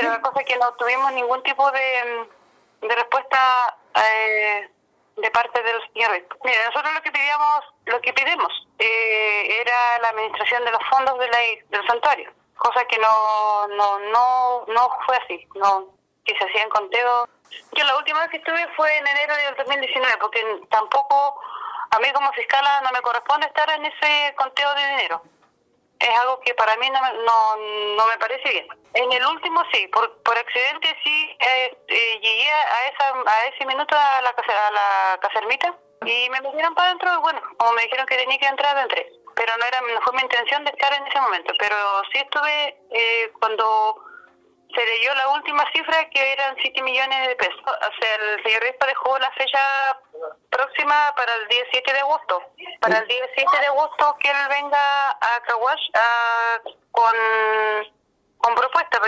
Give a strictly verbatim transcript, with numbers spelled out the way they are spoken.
pero la cosa es que no tuvimos ningún tipo de, de respuesta eh, de parte del señor Ruiz. Mira, nosotros lo que pedíamos, lo que pedimos eh, era la administración de los fondos de la, del santuario, cosa que no no no no fue así, no que se hacían conteos. Yo la última vez que estuve fue en enero del dos mil diecinueve, porque tampoco a mí como fiscala no me corresponde estar en ese conteo de dinero. Es algo que para mí no, no, no me parece bien. En el último sí, por, por accidente sí eh, eh, llegué a esa a ese minuto a la, a la casermita y me metieron para adentro y bueno, como me dijeron que tenía que entrar, entré. Pero no era no fue mi intención de estar en ese momento, pero sí estuve eh, cuando se leyó la última cifra que eran siete millones de pesos. O sea, el señor Rispa dejó la fecha próxima para el día siete de agosto. Para el día siete de agosto que él venga a Caguas a, con, con propuesta.